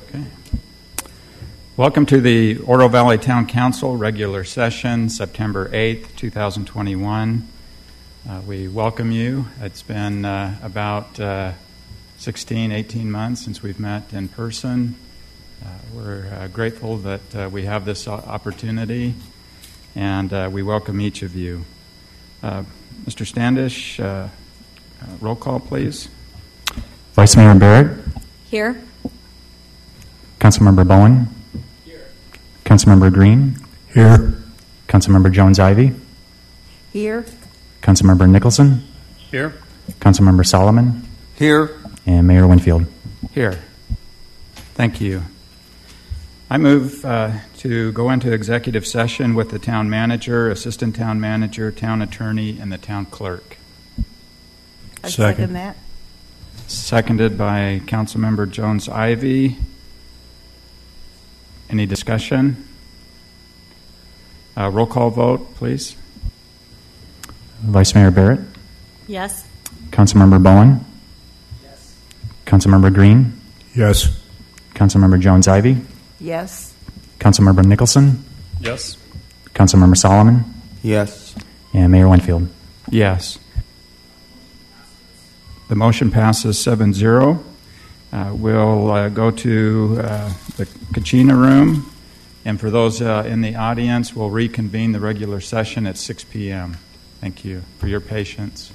Okay. Welcome to the Oro Valley Town Council regular session, September 8th, 2021. We welcome you. It's been about 16, 18 months since we've met in person. We're grateful that we have this opportunity, and we welcome each of you. Mr. Standish, roll call, please. Vice Mayor Barrett. Here. Councilmember Bowen. Here. Councilmember Green. Here. Councilmember Jones-Ivy. Here. Councilmember Nicholson. Here. Councilmember Solomon. Here. And Mayor Winfield. Here. Thank you. I move to go into executive session with the town manager, assistant town manager, town attorney, and the town clerk. I second that. Seconded by Councilmember Jones-Ivy. Any discussion? Roll call vote, please. Vice Mayor Barrett. Yes. Councilmember Bowen. Yes. Councilmember Green. Yes. Councilmember Jones-Ivy. Yes. Councilmember Nicholson. Yes. Councilmember Solomon. Yes. And Mayor Winfield. Yes. The motion passes 7-0. We'll go to the Kachina room, and for those in the audience, we'll reconvene the regular session at 6 p.m. Thank you for your patience.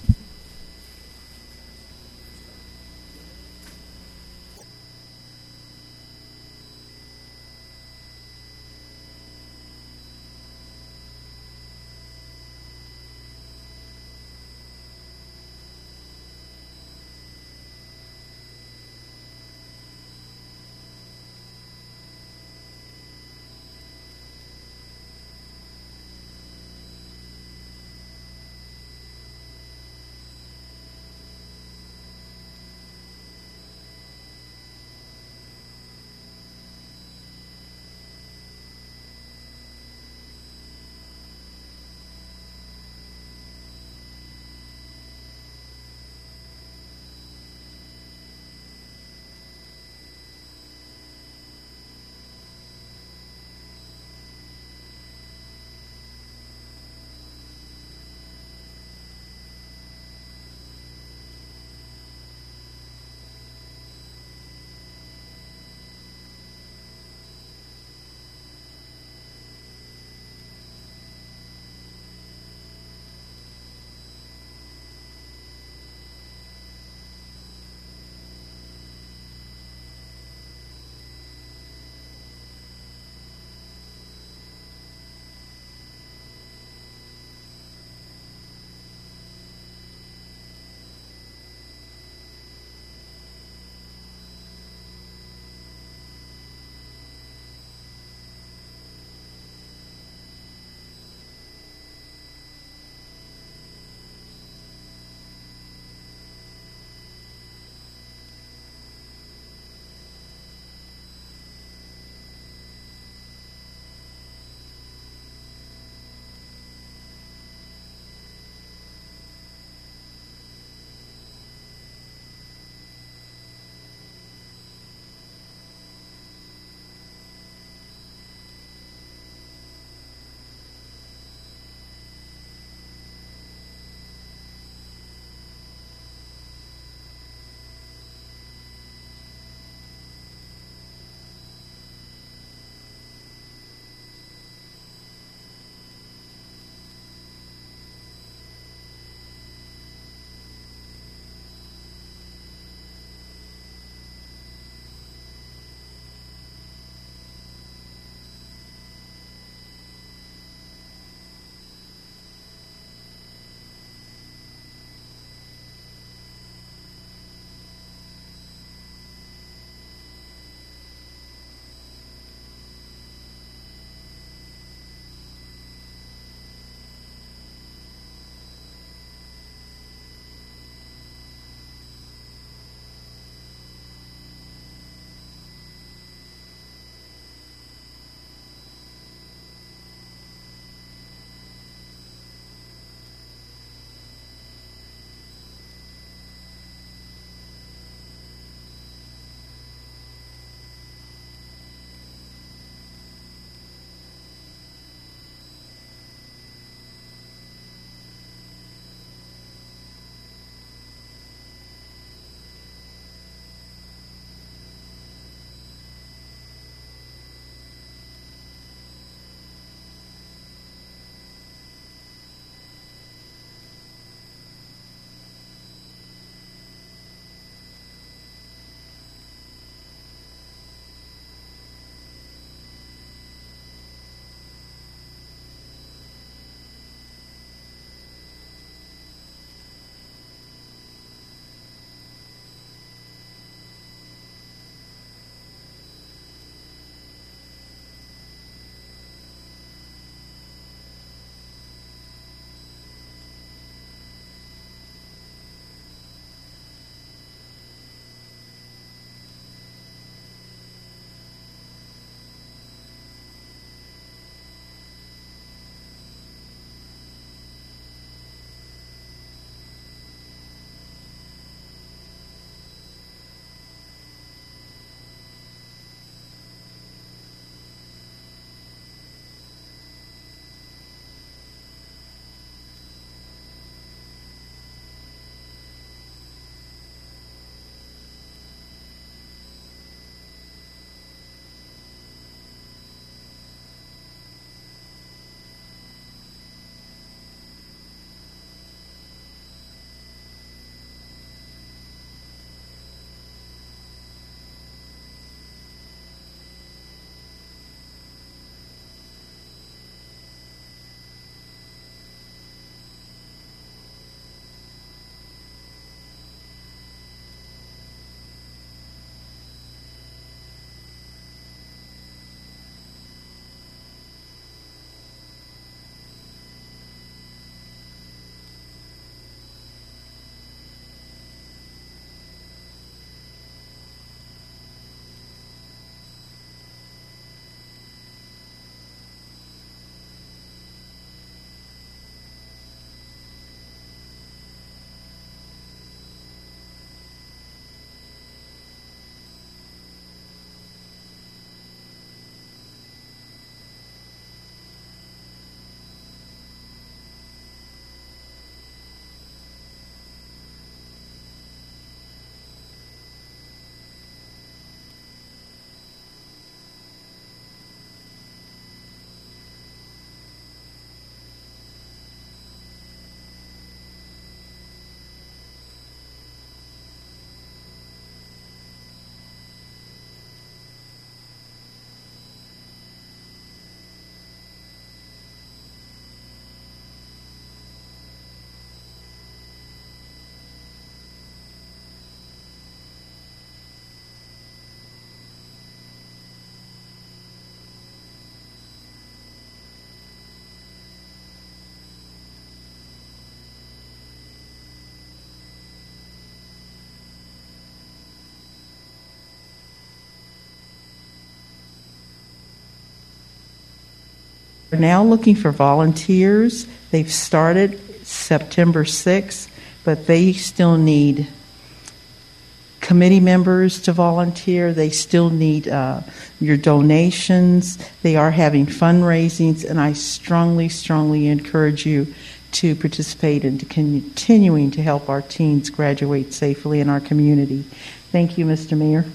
We're now looking for volunteers. They've started September 6th, but they still need committee members to volunteer. They still need your donations. They are having fundraisings, and I strongly, strongly encourage you to participate in continuing to help our teens graduate safely in our community. Thank you, Mr. Mayor.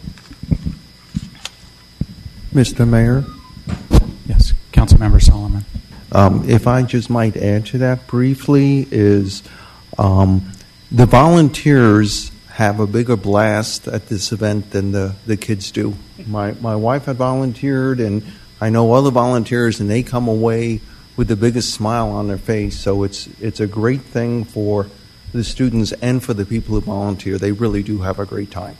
Mr. Mayor, Yes, Councilmember Solomon. if I just might add to that briefly, is the volunteers have a bigger blast at this event than the kids do. My wife had volunteered, and I know other volunteers, and they come away with the biggest smile on their face. So it's a great thing for the students and for the people who volunteer. They really do have a great time.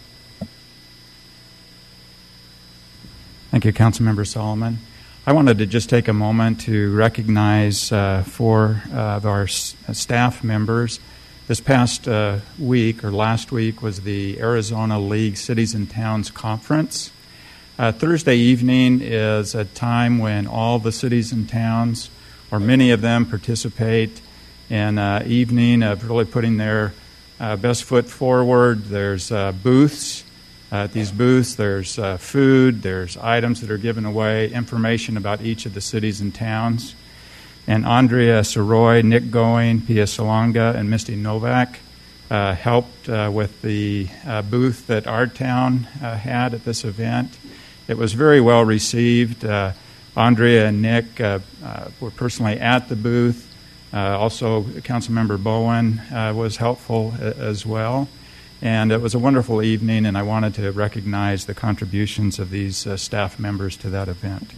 Thank you, Councilmember Solomon. I wanted to just take a moment to recognize four of our staff members. This past week, or last week, was the Arizona League Cities and Towns Conference. Thursday evening is a time when all the cities and towns, or many of them, participate in an evening of really putting their best foot forward. There's booths. At these booths, there's food, there's items that are given away, information about each of the cities and towns. And Andrea Soroy, Nick Going, Pia Salonga, and Misty Novak helped with the booth that our town had at this event. It was very well received. Andrea and Nick were personally at the booth. Also, Councilmember Bowen was helpful as well. And it was a wonderful evening, and I wanted to recognize the contributions of these staff members to that event.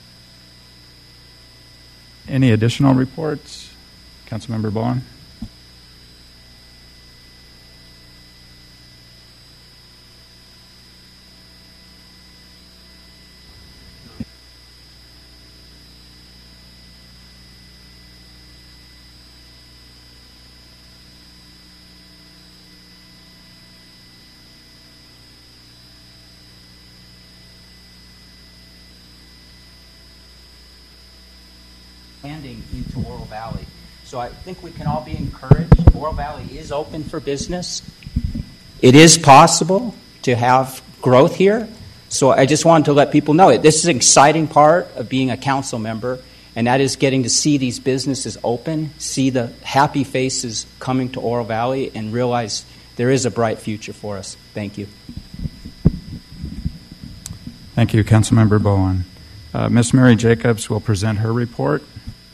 Any additional reports? Councilmember Bowen? Expanding into Oro Valley. So I think we can all be encouraged. Oro Valley is open for business. It is possible to have growth here. So I just wanted to let people know it. This is an exciting part of being a council member, and that is getting to see these businesses open, see the happy faces coming to Oro Valley, and realize there is a bright future for us. Thank you. Thank you, Councilmember Bowen. Ms. Mary Jacobs will present her report.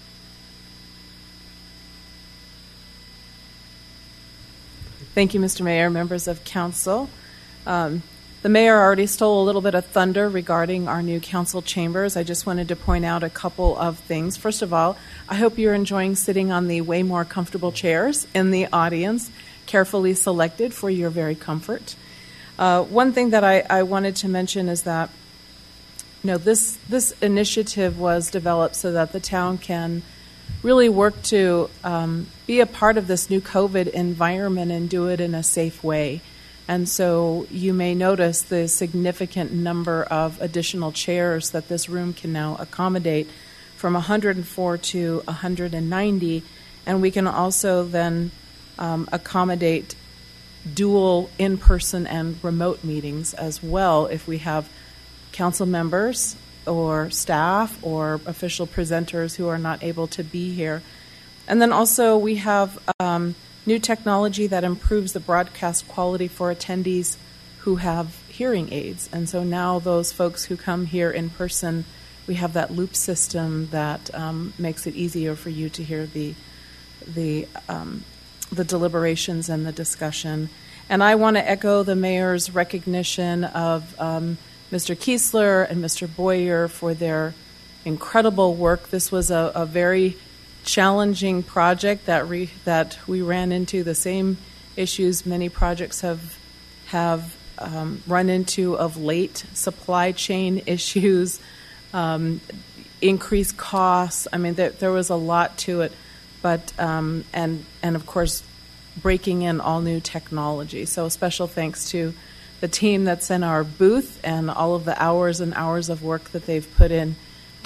Thank you, Mr. Mayor, members of council. The mayor already stole a little bit of thunder regarding our new council chambers. I just wanted to point out a couple of things. First of all, I hope you're enjoying sitting on the way more comfortable chairs in the audience, carefully selected for your very comfort. One thing that I wanted to mention is that this initiative was developed so that the town can really work to be a part of this new COVID environment and do it in a safe way. And so you may notice the significant number of additional chairs that this room can now accommodate, from 104 to 190. And we can also then accommodate dual in-person and remote meetings as well if we have council members or staff or official presenters who are not able to be here. And then also we have new technology that improves the broadcast quality for attendees who have hearing aids. And so now those folks who come here in person, we have that loop system that makes it easier for you to hear the deliberations and the discussion. And I want to echo the mayor's recognition of Mr. Kiesler and Mr. Boyer for their incredible work. This was a very challenging project that we ran into the same issues many projects have run into of late: supply chain issues, increased costs. I mean, there was a lot to it, but and of course, breaking in all new technology. So a special thanks to the team that's in our booth and all of the hours and hours of work that they've put in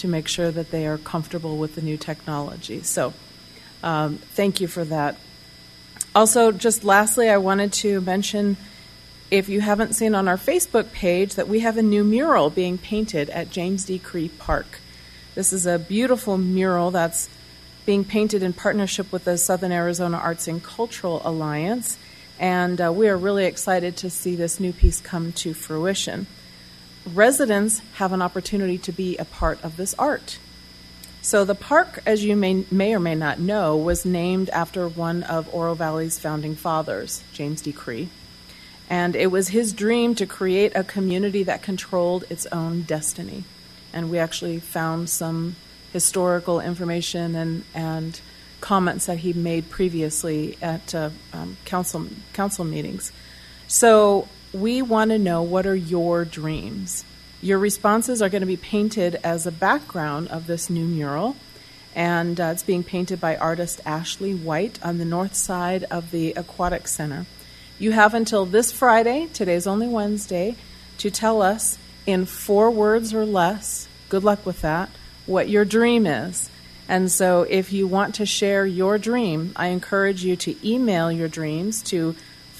to make sure that they are comfortable with the new technology. So thank you for that. Also, just lastly, I wanted to mention, if you haven't seen on our Facebook page, that we have a new mural being painted at James D. Cree Park. This is a beautiful mural that's being painted in partnership with the Southern Arizona Arts and Cultural Alliance, and we are really excited to see this new piece come to fruition. Residents have an opportunity to be a part of this art. So the park, as you may or may not know, was named after one of Oro Valley's founding fathers, James D. Cree. And it was his dream to create a community that controlled its own destiny. And we actually found some historical information and comments that he made previously at council meetings. So we want to know, what are your dreams? Your responses are going to be painted as a background of this new mural, and it's being painted by artist Ashley White on the north side of the Aquatic Center. You have until this Friday, today's only Wednesday, to tell us in 4 words or less, good luck with that, what your dream is. And so if you want to share your dream, I encourage you to email your dreams to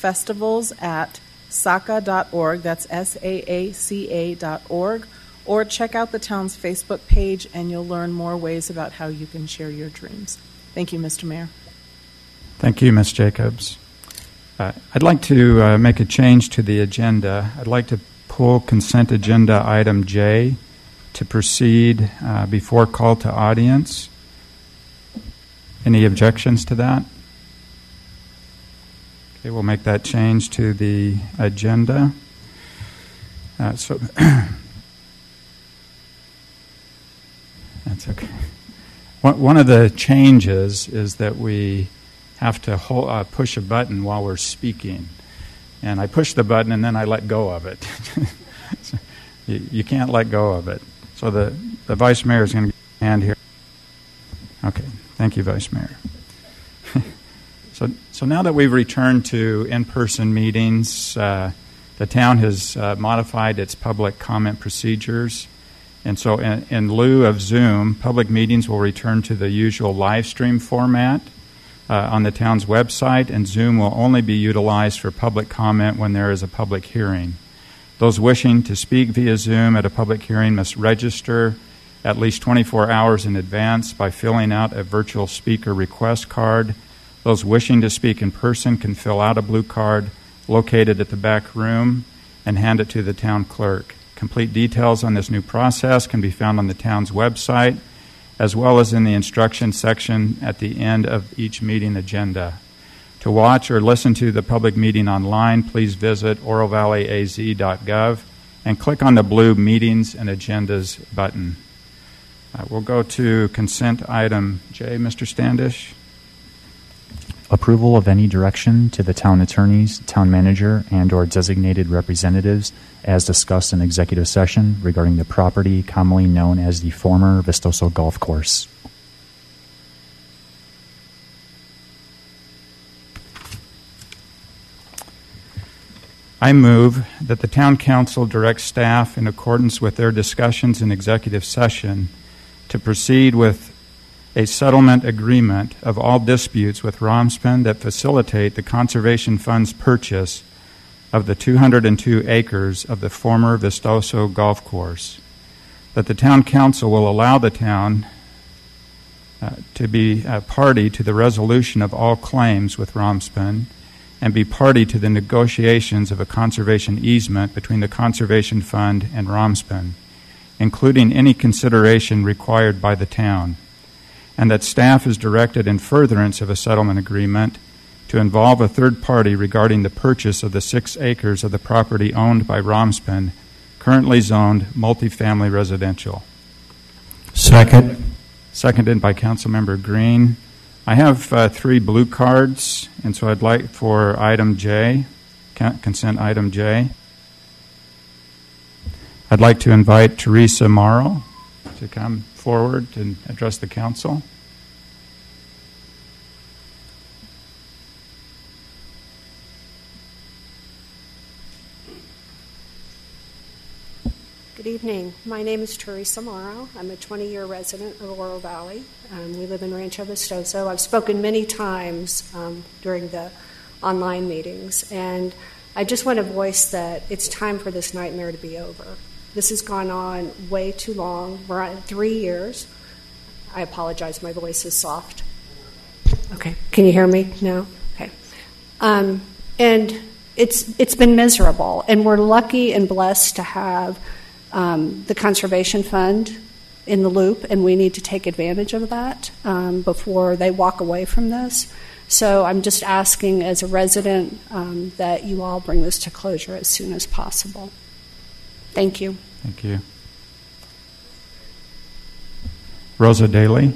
festivals@saaca.org, that's SAACA.org, or check out the town's Facebook page and you'll learn more ways about how you can share your dreams. Thank you, Mr. Mayor. Thank you, Ms. Jacobs. I'd like to make a change to the agenda. I'd like to pull consent agenda item J to proceed before call to audience. Any objections to that? Okay, we'll make that change to the agenda. That's okay. One of the changes is that we have to push a button while we're speaking. And I push the button and then I let go of it. So you can't let go of it. So the Vice Mayor is going to get a hand here. Okay, thank you, Vice Mayor. So now that we've returned to in-person meetings, the town has modified its public comment procedures. And so in lieu of Zoom, public meetings will return to the usual live stream format on the town's website, and Zoom will only be utilized for public comment when there is a public hearing. Those wishing to speak via Zoom at a public hearing must register at least 24 hours in advance by filling out a virtual speaker request card. Those wishing to speak in person can fill out a blue card located at the back room and hand it to the town clerk. Complete details on this new process can be found on the town's website, as well as in the instruction section at the end of each meeting agenda. To watch or listen to the public meeting online, please visit orovalleyaz.gov and click on the blue Meetings and Agendas button. We'll go to consent item J, Mr. Standish. Approval of any direction to the town attorneys, town manager, and or designated representatives as discussed in executive session regarding the property commonly known as the former Vistoso Golf Course. I move that the town council direct staff in accordance with their discussions in executive session to proceed with a settlement agreement of all disputes with Romspen that facilitate the Conservation Fund's purchase of the 202 acres of the former Vistoso Golf Course. That the town council will allow the town to be a party to the resolution of all claims with Romspen and be party to the negotiations of a conservation easement between the Conservation Fund and Romspen, including any consideration required by the town, and that staff is directed in furtherance of a settlement agreement to involve a third party regarding the purchase of the 6 acres of the property owned by Romspen, currently zoned multifamily residential. Second. Seconded by Councilmember Green. I have 3 blue cards, and so I'd like for item J, consent item J. I'd like to invite Teresa Morrow to come forward and address the council. Good evening. My name is Teresa Morrow. I'm a 20-year resident of Oro Valley. We live in Rancho Vistoso. I've spoken many times during the online meetings, and I just want to voice that it's time for this nightmare to be over. This has gone on way too long. We're on 3 years. I apologize, my voice is soft. Okay, can you hear me? No? Okay. And it's been miserable, and we're lucky and blessed to have the Conservation Fund in the loop, and we need to take advantage of that before they walk away from this. So I'm just asking as a resident that you all bring this to closure as soon as possible. Thank you. Thank you. Rosa Daly.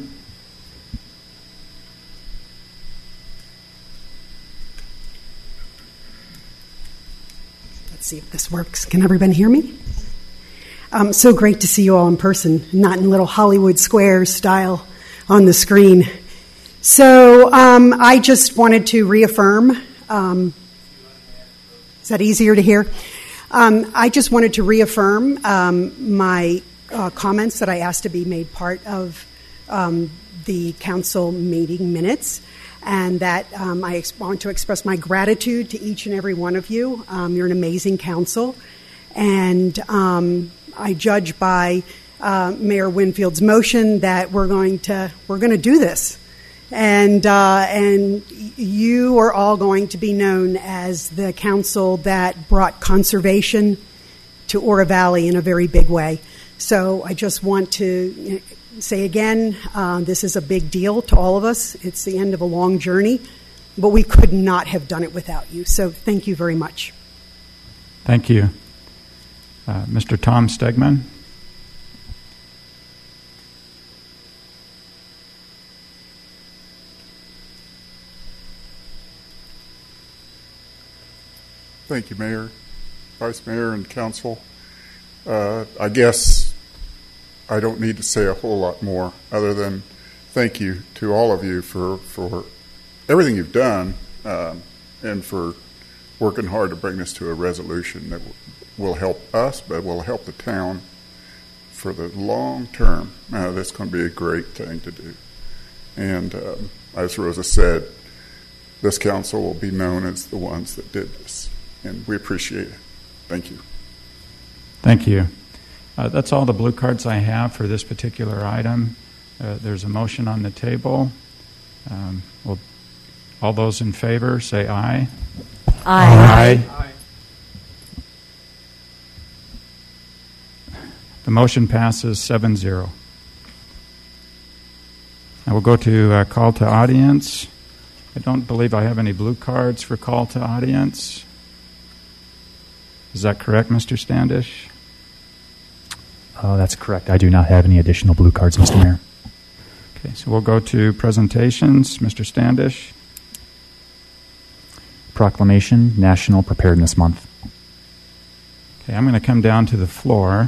Let's see if this works. Can everybody hear me? So great to see you all in person, not in little Hollywood Squares style on the screen. So I just wanted to reaffirm. Is that easier to hear? I just wanted to reaffirm my comments that I asked to be made part of the council meeting minutes, and that I want to express my gratitude to each and every one of you. You're an amazing council, and I judge by Mayor Winfield's motion that we're going to do this, and you are all going to be known as the council that brought conservation to Oro Valley in a very big way. So I just want to say again, this is a big deal to all of us. It's the end of a long journey, but we could not have done it without you. So thank you very much. Thank you. Mr. Tom Stegman. Thank you, Mayor, Vice Mayor, and Council. I guess I don't need to say a whole lot more other than thank you to all of you for everything you've done and for working hard to bring this to a resolution that will help us, but will help the town for the long term. That's going to be a great thing to do. And as Rosa said, this council will be known as the ones that did this. And we appreciate it. Thank you. Thank you. That's all the blue cards I have for this particular item. There's a motion on the table. All those in favor say aye. Aye. Aye. The motion passes 7-0. I will go to call to audience. I don't believe I have any blue cards for call to audience. Is that correct, Mr. Standish? That's correct. I do not have any additional blue cards, Mr. Mayor. Okay, so we'll go to presentations. Mr. Standish. Proclamation, National Preparedness Month. Okay, I'm going to come down to the floor.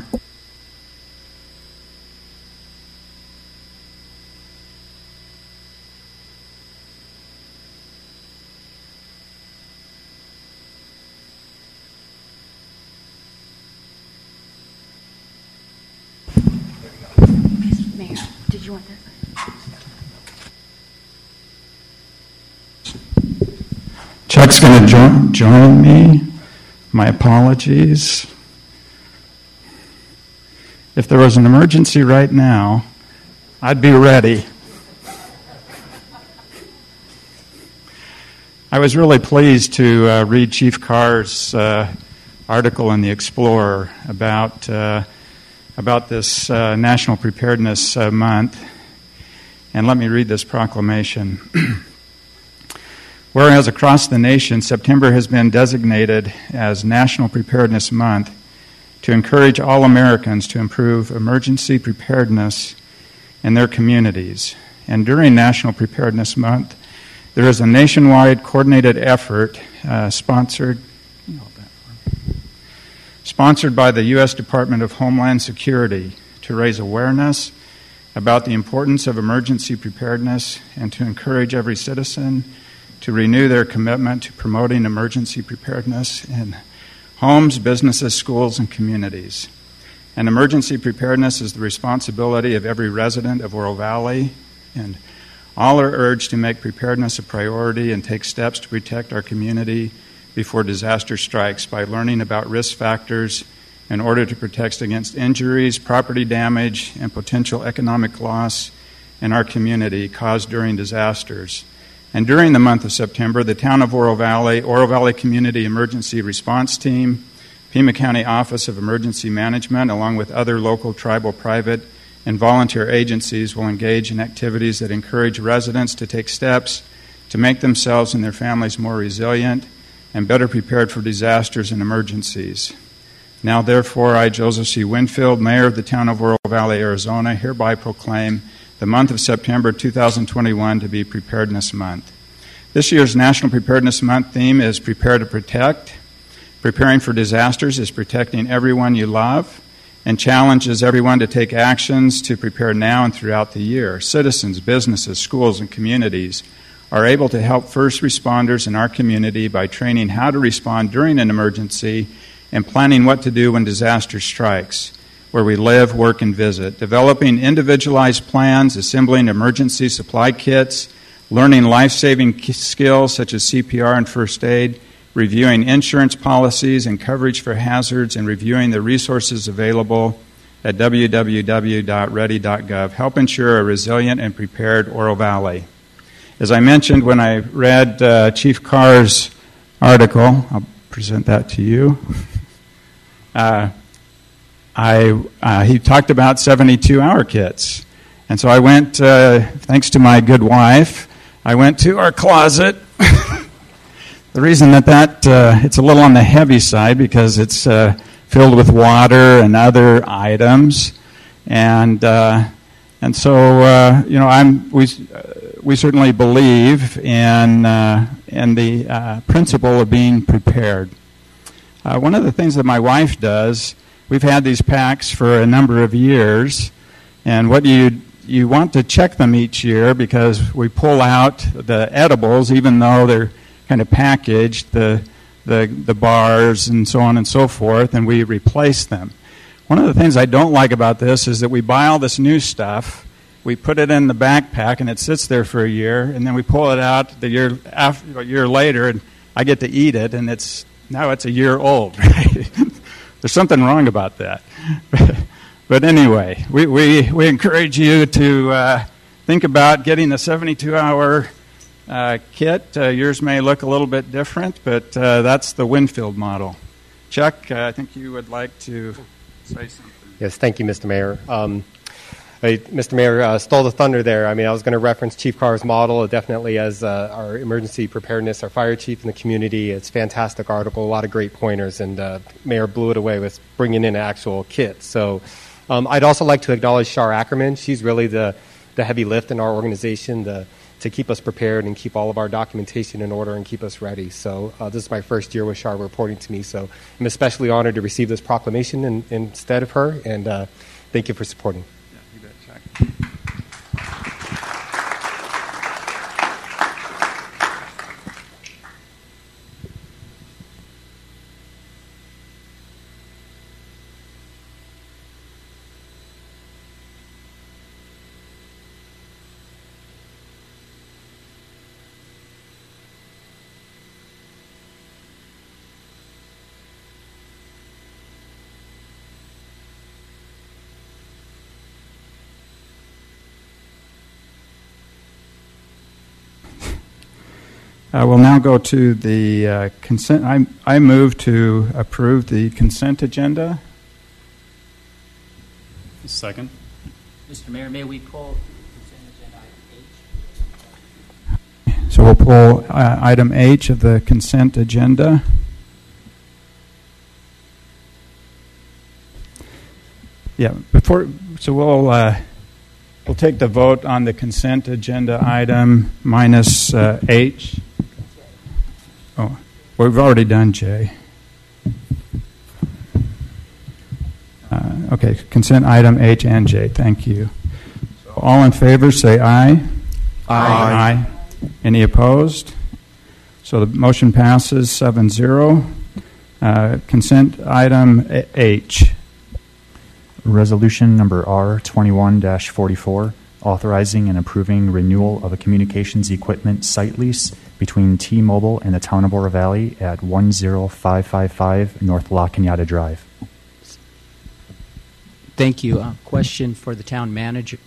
Mayor, did you want this? Chuck's going to join me. My apologies. If there was an emergency right now, I'd be ready. I was really pleased to read Chief Carr's article in the Explorer about this National Preparedness Month. And let me read this proclamation. Whereas across the nation, September has been designated as National Preparedness Month to encourage all Americans to improve emergency preparedness in their communities. And during National Preparedness Month, there is a nationwide coordinated effort sponsored by the U.S. Department of Homeland Security to raise awareness about the importance of emergency preparedness and to encourage every citizen to renew their commitment to promoting emergency preparedness in homes, businesses, schools, and communities. And emergency preparedness is the responsibility of every resident of Oro Valley, and all are urged to make preparedness a priority and take steps to protect our community before disaster strikes by learning about risk factors in order to protect against injuries, property damage, and potential economic loss in our community caused during disasters. And during the month of September, the Town of Oro Valley Community Emergency Response Team, Pima County Office of Emergency Management, along with other local, tribal, private, and volunteer agencies will engage in activities that encourage residents to take steps to make themselves and their families more resilient and better prepared for disasters and emergencies. Now, therefore, I, Joseph C. Winfield, Mayor of the Town of Oro Valley, Arizona, hereby proclaim the month of September 2021 to be Preparedness Month. This year's National Preparedness Month theme is Prepare to Protect. Preparing for disasters is protecting everyone you love, and challenges everyone to take actions to prepare now and throughout the year. Citizens, businesses, schools, and communities are able to help first responders in our community by training how to respond during an emergency and planning what to do when disaster strikes, where we live, work, and visit. Developing individualized plans, assembling emergency supply kits, learning life-saving skills such as CPR and first aid, reviewing insurance policies and coverage for hazards, and reviewing the resources available at www.ready.gov help ensure a resilient and prepared Oro Valley. As I mentioned when I read Chief Carr's article, I'll present that to you. He talked about 72-hour kits. And so I went, thanks to my good wife, I went to our closet. The reason that it's a little on the heavy side because it's filled with water and other items, and so we certainly believe in the principle of being prepared. One of the things that my wife does, we've had these packs for a number of years, and what you want to check them each year because we pull out the edibles, even though they're kind of packaged, the bars and so on and so forth, and we replace them. One of the things I don't like about this is that we buy all this new stuff, we put it in the backpack, and it sits there for a year, and then we pull it out a year later, and I get to eat it, and now it's a year old. Right? There's something wrong about that. But anyway, we encourage you to think about getting a 72-hour kit. Yours may look a little bit different, but that's the Winfield model. Chuck, I think you would like to say something. Yes, thank you, Mr. Mayor. Mr. Mayor stole the thunder there. I mean, I was going to reference Chief Carr's model definitely as our emergency preparedness, our fire chief in the community. It's a fantastic article, a lot of great pointers, and Mayor blew it away with bringing in an actual kit. So I'd also like to acknowledge Shar Ackerman. She's really the heavy lift in our organization, to keep us prepared and keep all of our documentation in order and keep us ready. So this is my first year with Shar reporting to me, so I'm especially honored to receive this proclamation instead of her, and thank you for supporting. Yeah, you bet, Chuck. We'll now go to the consent. I move to approve the consent agenda. Second. Mr. Mayor, may we pull consent agenda item H? So we'll pull item H of the consent agenda. Yeah, we'll take the vote on the consent agenda item minus H. Oh, we've already done J. Okay, consent item H and J. Thank you. So all in favor, say aye. Aye. Any opposed? So the motion passes 7-0. Consent item H. Resolution number R21-44, authorizing and approving renewal of a communications equipment site lease between T-Mobile and the Town of Oro Valley at 10555 North La Cañada Drive. Thank you. Question for the town manager.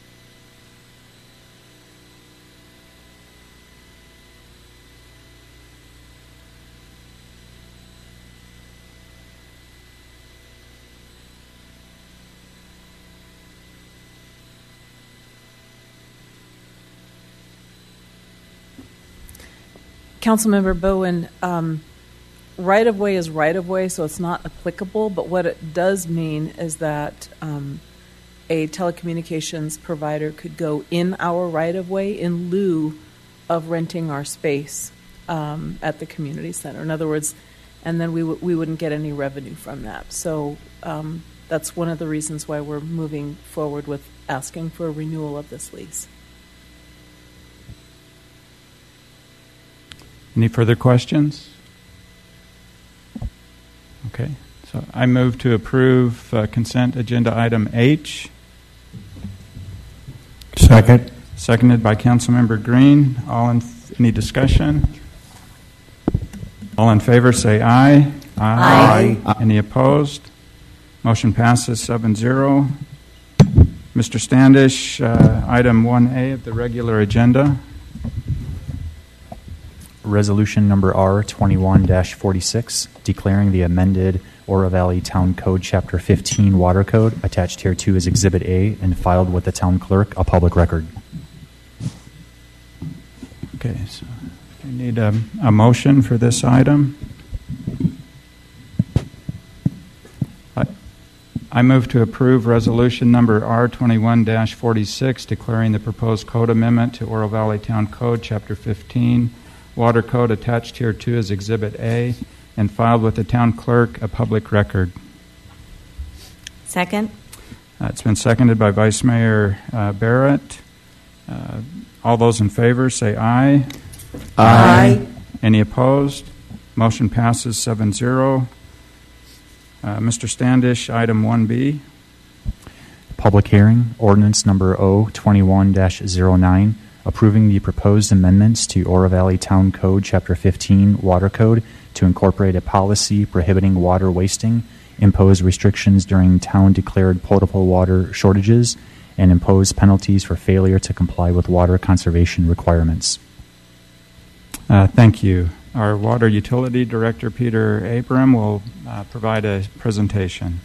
Councilmember Bowen, right-of-way is right-of-way, so it's not applicable, but what it does mean is that a telecommunications provider could go in our right-of-way in lieu of renting our space at the community center. In other words, and then we wouldn't get any revenue from that. So that's one of the reasons why we're moving forward with asking for a renewal of this lease. Any further questions? Okay, so I move to approve consent agenda item H. Second. Seconded by Councilmember Green. Any discussion? All in favor say aye. Aye. Any opposed? Motion passes 7-0. Mr. Standish, item 1A of the regular agenda. Resolution number R21-46, declaring the amended Oro Valley Town Code Chapter 15 Water Code attached hereto as Exhibit A and filed with the Town Clerk a public record. Okay, so we need a motion for this item. I move to approve resolution number R21-46, declaring the proposed code amendment to Oro Valley Town Code Chapter 15 Water Code attached hereto as Exhibit A and filed with the Town Clerk a public record. Second. It's been seconded by Vice Mayor Barrett. All those in favor say aye. Aye. Any opposed? Motion passes 7-0. Mr. Standish, item 1B. Public hearing, ordinance number O21-09, approving the proposed amendments to Oro Valley Town Code Chapter 15 Water Code to incorporate a policy prohibiting water wasting, impose restrictions during town-declared potable water shortages, and impose penalties for failure to comply with water conservation requirements. Thank you. Our Water Utility Director, Peter Abram, will provide a presentation.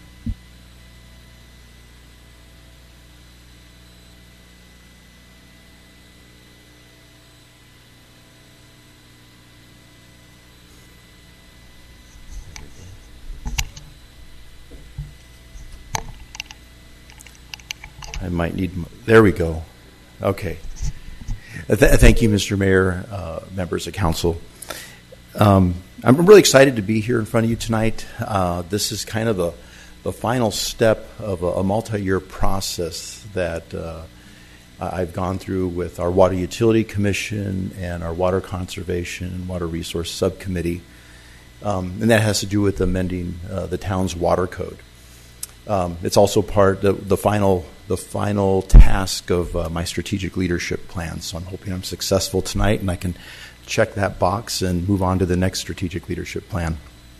I might need, there we go. Okay. Thank you, Mr. Mayor, members of council. I'm really excited to be here in front of you tonight. This is kind of the final step of a multi-year process that I've gone through with our Water Utility Commission and our Water Conservation and Water Resource Subcommittee. And that has to do with amending the town's water code. It's also part of the final task of my strategic leadership plan. So I'm hoping I'm successful tonight and I can check that box and move on to the next strategic leadership plan.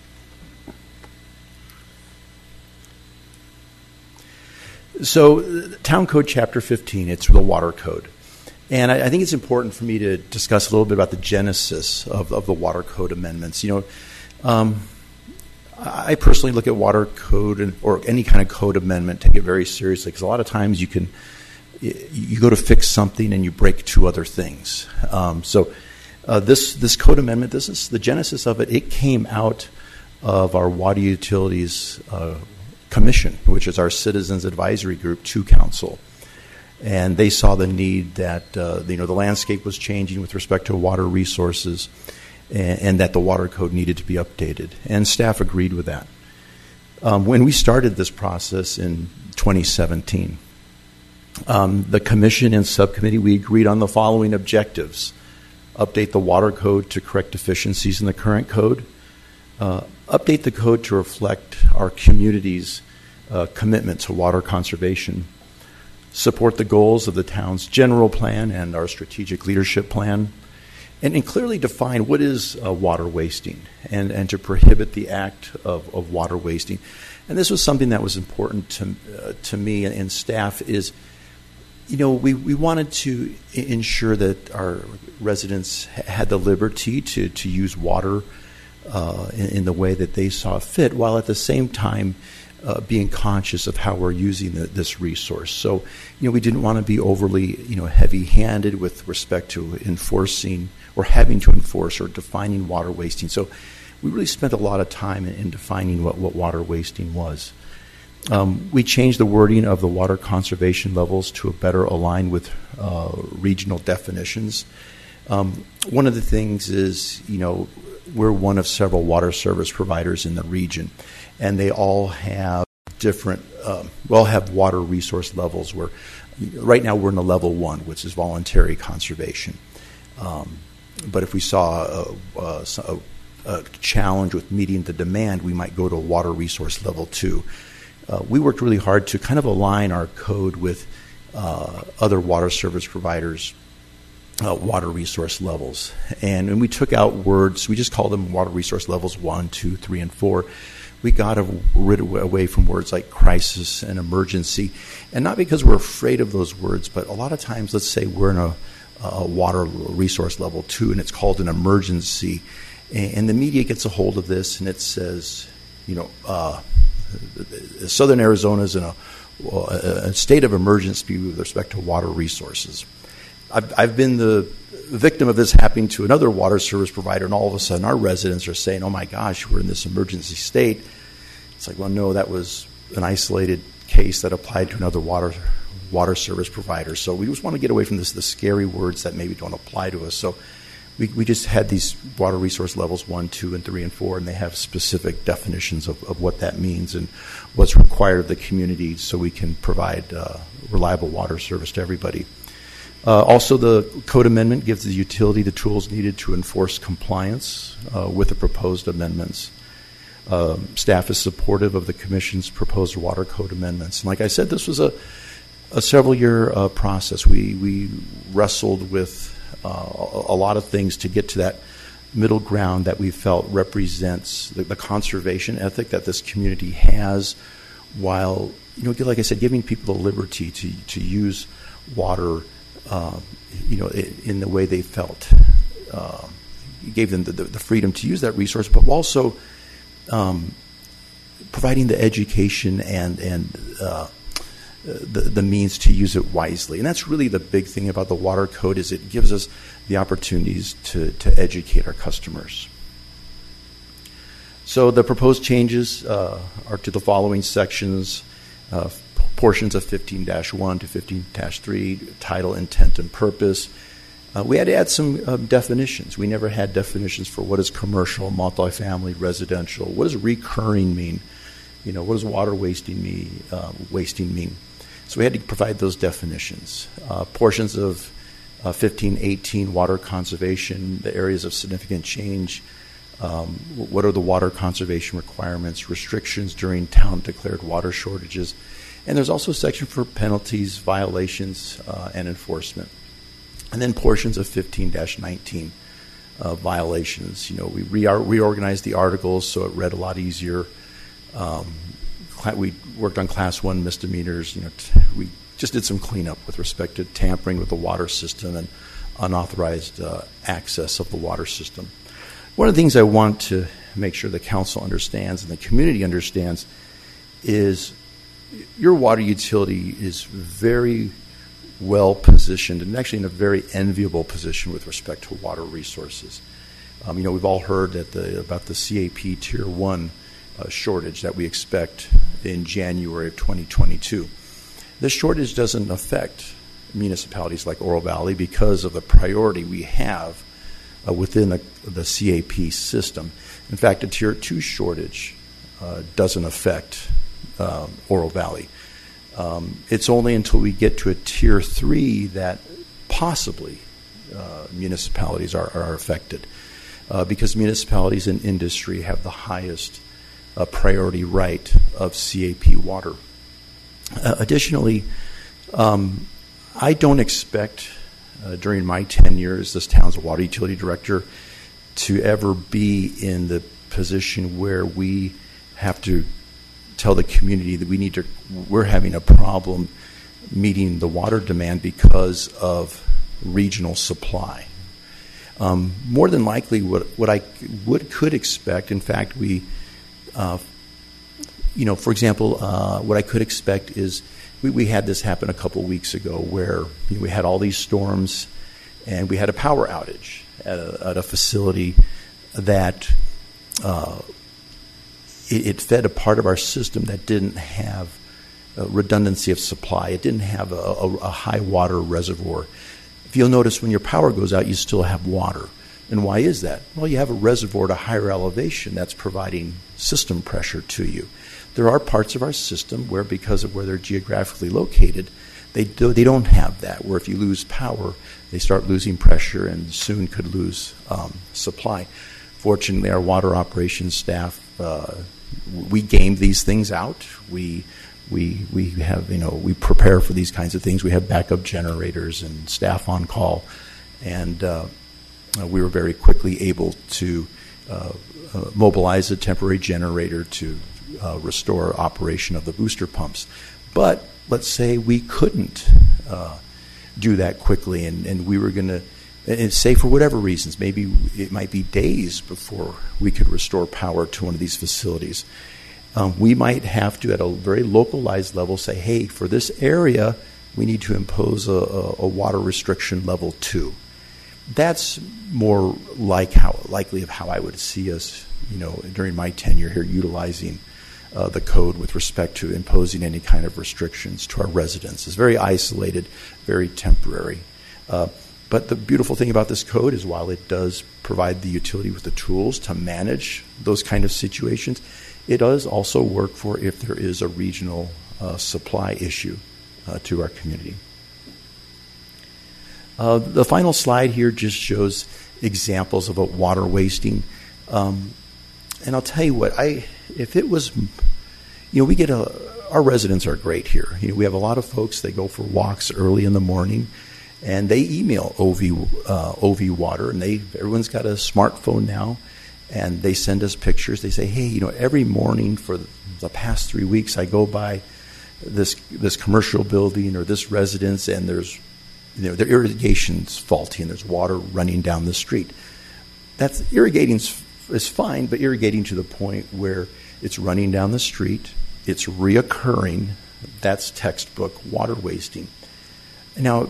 So Town Code Chapter 15, it's the water code. And I think it's important for me to discuss a little bit about the genesis of the water code amendments. You know, I personally look at water code or any kind of code amendment, take it very seriously, because a lot of times you go to fix something and you break two other things. This code amendment, this is the genesis of it. It came out of our Water Utilities Commission, which is our citizens advisory group to council, and they saw the need that the landscape was changing with respect to water resources, and that the water code needed to be updated, and staff agreed with that. When we started this process in 2017, the commission and subcommittee, we agreed on the following objectives: update the water code to correct deficiencies in the current code, update the code to reflect our community's commitment to water conservation, support the goals of the town's general plan and our strategic leadership plan, and clearly define what is water wasting and to prohibit the act of water wasting. And this was something that was important to me and staff is, we wanted to ensure that our residents had the liberty to use water in the way that they saw fit, while at the same time being conscious of how we're using this resource. So, we didn't want to be overly, heavy-handed with respect to enforcing or having to enforce or defining water wasting. So we really spent a lot of time in defining what water wasting was. We changed the wording of the water conservation levels to better align with regional definitions. One of the things is, we're one of several water service providers in the region, and they all have different, have water resource levels where right now we're in a level 1, which is voluntary conservation. But if we saw a challenge with meeting the demand, we might go to water resource level 2. We worked really hard to kind of align our code with other water service providers' water resource levels. And we took out words, we just called them water resource levels 1, 2, 3, and 4. We got rid away from words like crisis and emergency. And not because we're afraid of those words, but a lot of times, let's say we're in a water resource level 2 and it's called an emergency. And the media gets a hold of this and it says, Southern Arizona is in a state of emergency with respect to water resources. I've been the victim of this happening to another water service provider, and all of a sudden our residents are saying, oh my gosh, we're in this emergency state. It's like, well, no, that was an isolated case that applied to another water service provider. So we just want to get away from the scary words that maybe don't apply to us. So we just had these water resource levels 1, 2, and 3, and 4, and they have specific definitions of what that means and what's required of the community so we can provide reliable water service to everybody. Also, the code amendment gives the utility the tools needed to enforce compliance with the proposed amendments. Staff is supportive of the Commission's proposed water code amendments. And like I said, this was a several-year process. We wrestled with a lot of things to get to that middle ground that we felt represents the conservation ethic that this community has, while, like I said, giving people the liberty to use water in the way they felt. You gave them the freedom to use that resource, but also providing the education and the means to use it wisely. And that's really the big thing about the water code, is it gives us the opportunities to educate our customers. So the proposed changes are to the following sections. Portions of 15-1 to 15-3, title, intent, and purpose. We had to add some definitions. We never had definitions for what is commercial, multifamily, residential. What does recurring mean? What does water wasting mean? So we had to provide those definitions. Portions of 15-18, water conservation, the areas of significant change. What are the water conservation requirements, restrictions during town-declared water shortages. And there's also a section for penalties, violations, and enforcement. And then portions of 15-19, violations. We reorganized the articles so it read a lot easier. We worked on Class 1 misdemeanors. We just did some cleanup with respect to tampering with the water system and unauthorized access of the water system. One of the things I want to make sure the council understands and the community understands is your water utility is very well positioned and actually in a very enviable position with respect to water resources. We've all heard about the CAP Tier 1 shortage that we expect in January of 2022. This shortage doesn't affect municipalities like Oro Valley because of the priority we have within the CAP system. In fact, a Tier 2 shortage doesn't affect Oro Valley. It's only until we get to a Tier 3 that possibly municipalities are affected, because municipalities and industry have the highest a priority right of CAP water. Additionally, I don't expect during my tenure as this town's water utility director to ever be in the position where we have to tell the community that we're having a problem meeting the water demand because of regional supply. More than likely, what I could expect, in fact, we, for example, what I could expect is we had this happen a couple weeks ago where we had all these storms and we had a power outage at a facility that it fed a part of our system that didn't have redundancy of supply. It didn't have a high water reservoir. If you'll notice, when your power goes out, you still have water. And why is that? Well, you have a reservoir at a higher elevation that's providing system pressure to you. There are parts of our system where, because of where they're geographically located, they don't have that, where if you lose power, they start losing pressure and soon could lose supply. Fortunately, our water operations staff, we game these things out. We have, we prepare for these kinds of things. We have backup generators and staff on call, and we were very quickly able to mobilize a temporary generator to restore operation of the booster pumps. But let's say we couldn't do that quickly, and we were going to, and say for whatever reasons, maybe it might be days before we could restore power to one of these facilities. We might have to, at a very localized level, say, hey, for this area, we need to impose a water restriction level 2. That's more likely of how I would see us, during my tenure here, utilizing the code with respect to imposing any kind of restrictions to our residents. It's very isolated, very temporary. But the beautiful thing about this code is, while it does provide the utility with the tools to manage those kind of situations, it does also work for if there is a regional supply issue to our community. The final slide here just shows examples of water wasting. And I'll tell you what, if it was, we get our residents are great here. We have a lot of folks, they go for walks early in the morning, and they email OV Water, and everyone's got a smartphone now, and they send us pictures. They say, hey, every morning for the past 3 weeks, I go by this commercial building or this residence, and there's, their irrigation's faulty, and there's water running down the street. Irrigating is fine, but irrigating to the point where it's running down the street, it's reoccurring, that's textbook water wasting. Now,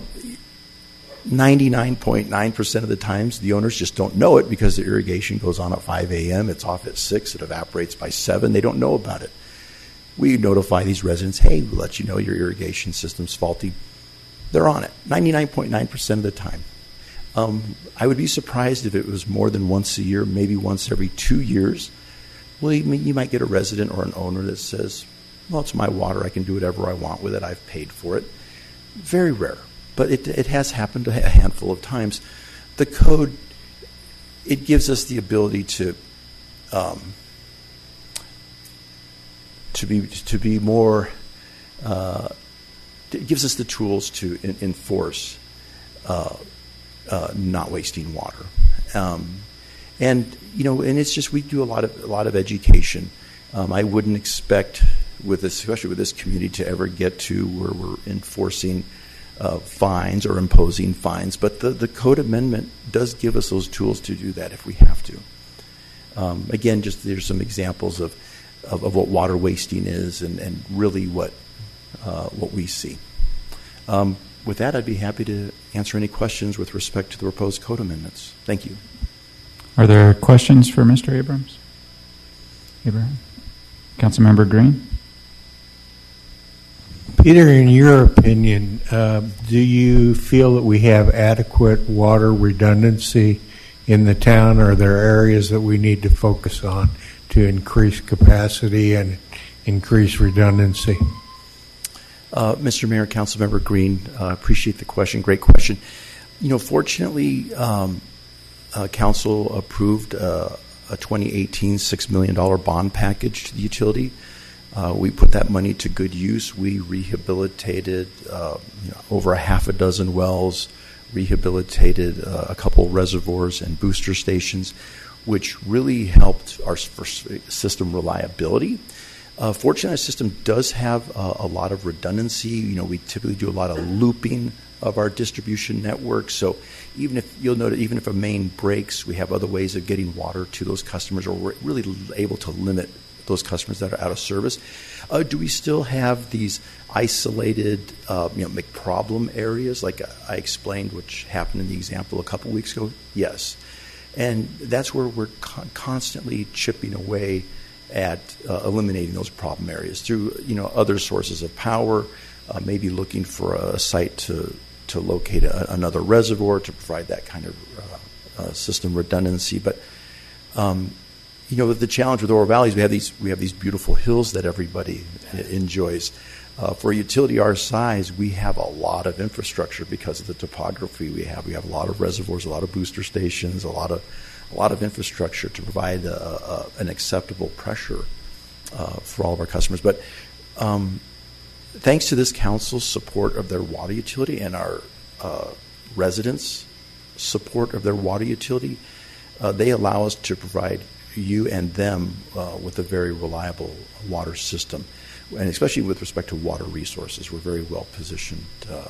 99.9% of the times, the owners just don't know it because the irrigation goes on at 5 a.m., it's off at 6, it evaporates by 7, they don't know about it. We notify these residents, hey, we'll let you know your irrigation system's faulty. They're on it, 99.9% of the time. I would be surprised if it was more than once a year, maybe once every 2 years. Well, you might get a resident or an owner that says, well, it's my water, I can do whatever I want with it, I've paid for it. Very rare, but it has happened a handful of times. The code, it gives us the ability to be more, it gives us the tools to enforce not wasting water. And it's just, we do a lot of education. I wouldn't expect, especially with this community, to ever get to where we're enforcing fines or imposing fines. But the code amendment does give us those tools to do that if we have to. Again, just there's some examples of what water wasting is and really what we see. With that, I'd be happy to answer any questions with respect to the proposed code amendments. Thank you. Are there questions for Mr. Abrams? Abraham? Councilmember Green? Peter, in your opinion, do you feel that we have adequate water redundancy in the town? Or are there areas that we need to focus on to increase capacity and increase redundancy? Mr. Mayor, Councilmember Green, appreciate the question. Great question. Fortunately, Council approved a 2018 $6 million bond package to the utility. We put that money to good use. We rehabilitated over a half a dozen wells, rehabilitated a couple reservoirs and booster stations, which really helped our system reliability. Fortunately, our system does have a lot of redundancy. We typically do a lot of looping of our distribution network. So even if you'll notice, even if a main breaks, we have other ways of getting water to those customers, or we're really able to limit those customers that are out of service. Do we still have these isolated, problem areas like I explained, which happened in the example a couple weeks ago? Yes. And that's where we're constantly chipping away at eliminating those problem areas through other sources of power, maybe looking for a site to locate another reservoir to provide that kind of system redundancy. But the challenge with Oro Valley is we have these beautiful hills that everybody enjoys. For a utility our size, we have a lot of infrastructure because of the topography we have. We have a lot of reservoirs, a lot of booster stations, a lot of infrastructure to provide an acceptable pressure for all of our customers. But thanks to this council's support of their water utility and our residents' support of their water utility, they allow us to provide you and them with a very reliable water system. And especially with respect to water resources, we're very well positioned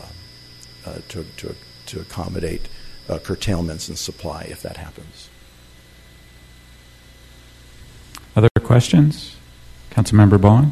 to accommodate curtailments in supply if that happens. Other questions? Councilmember Bowen?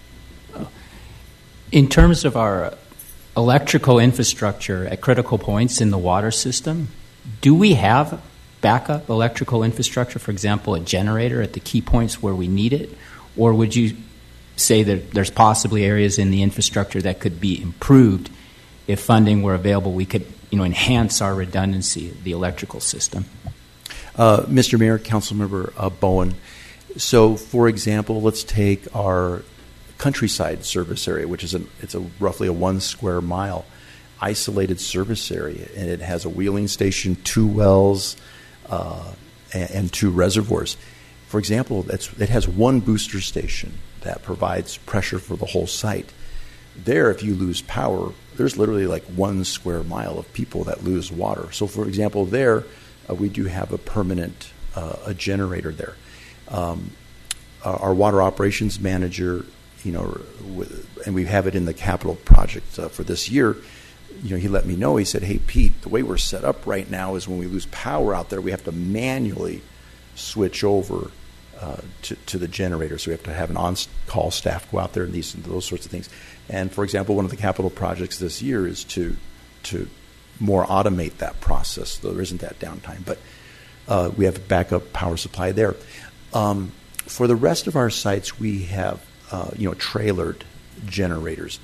In terms of our electrical infrastructure at critical points in the water system, do we have backup electrical infrastructure, for example, a generator at the key points where we need it? Or would you say that there's possibly areas in the infrastructure that could be improved if funding were available? We could enhance our redundancy of the electrical system. Mr. Mayor, Councilmember Bowen, so for example, let's take our countryside service area, which is roughly a 1 square mile isolated service area, and it has a wheeling station, 2 wells, and 2 reservoirs. For example, it has 1 booster station that provides pressure for the whole site. There, if you lose power, there's literally like 1 square mile of people that lose water. So, for example, there we do have a permanent a generator there. Our water operations manager, and we have it in the capital project for this year. He let me know. He said, "Hey, Pete, the way we're set up right now is when we lose power out there, we have to manually switch over to the generator. So we have to have an on-call staff go out there and those sorts of things." And for example, one of the capital projects this year is to more automate that process. There isn't that downtime, but we have a backup power supply there. For the rest of our sites, we have trailered generators.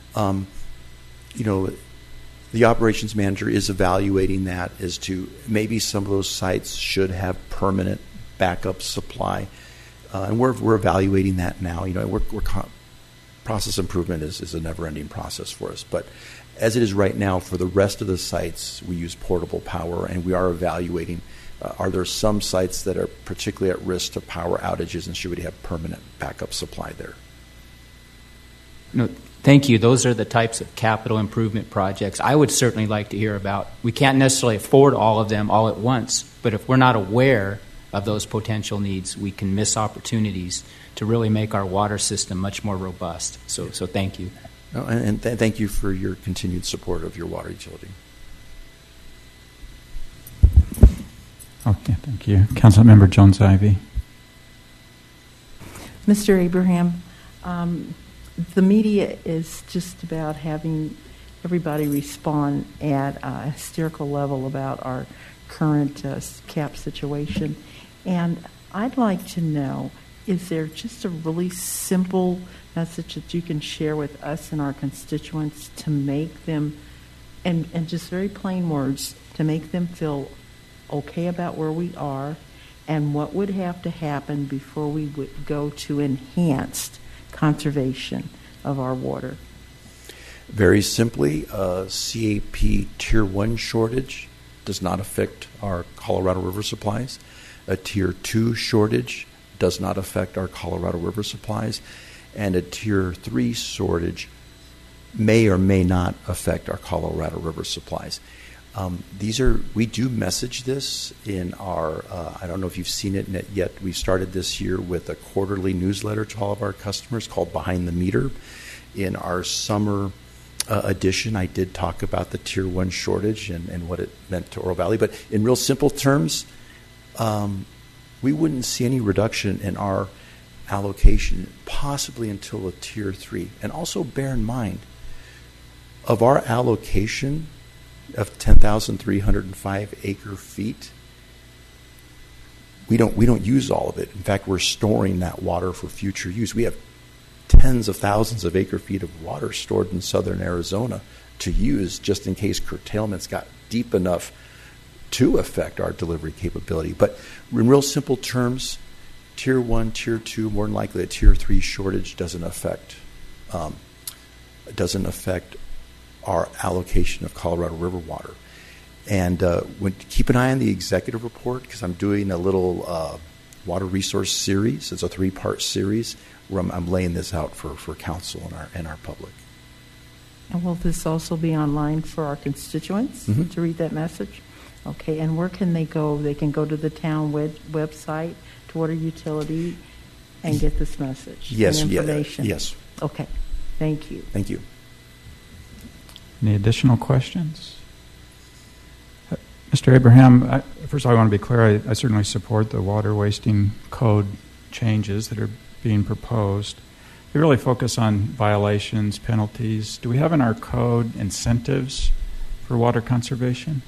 The operations manager is evaluating that as to maybe some of those sites should have permanent backup supply, and we're evaluating that now. Process improvement is a never-ending process for us, but as it is right now, for the rest of the sites, we use portable power, and we are evaluating. Are there some sites that are particularly at risk to power outages, and should we have permanent backup supply there? No, thank you. Those are the types of capital improvement projects I would certainly like to hear about. We can't necessarily afford all of them all at once, but if we're not aware of those potential needs, we can miss opportunities to really make our water system much more robust. So thank you. No, and thank you for your continued support of your water utility. Okay, thank you. Councilmember Jones-Ivy. Mr. Abraham, the media is just about having everybody respond at a hysterical level about our current cap situation. And I'd like to know, is there just a really simple message that you can share with us and our constituents to make them, and just very plain words, to make them feel okay about where we are and what would have to happen before we would go to enhanced conservation of our water? Very simply, CAP Tier 1 shortage does not affect our Colorado River supplies. A Tier 2 shortage does not affect our Colorado River supplies, and a Tier 3 shortage may or may not affect our Colorado River supplies. We do message this in our, I don't know if you've seen it yet, we started this year with a quarterly newsletter to all of our customers called Behind the Meter. In our summer edition, I did talk about the Tier 1 shortage and what it meant to Oro Valley, but in real simple terms, we wouldn't see any reduction in our allocation possibly until a Tier 3. And also bear in mind, of our allocation of 10,305 acre feet, we don't use all of it. In fact, we're storing that water for future use. We have tens of thousands of acre feet of water stored in southern Arizona to use just in case curtailments got deep enough to affect our delivery capability. But in real simple terms, Tier 1, Tier 2, more than likely a Tier 3 shortage doesn't affect our allocation of Colorado River water. And keep an eye on the executive report, because I'm doing a little water resource series. It's a 3-part series where I'm laying this out for council and our public. And will this also be online for our constituents to read that message? Okay, and where can they go? They can go to the town website, to water utility, and get this message and information? Yes. Okay, thank you. Thank you. Any additional questions? Mr. Abraham, first of all, I want to be clear, I certainly support the water wasting code changes that are being proposed. We really focus on violations, penalties. Do we have in our code incentives for water conservation?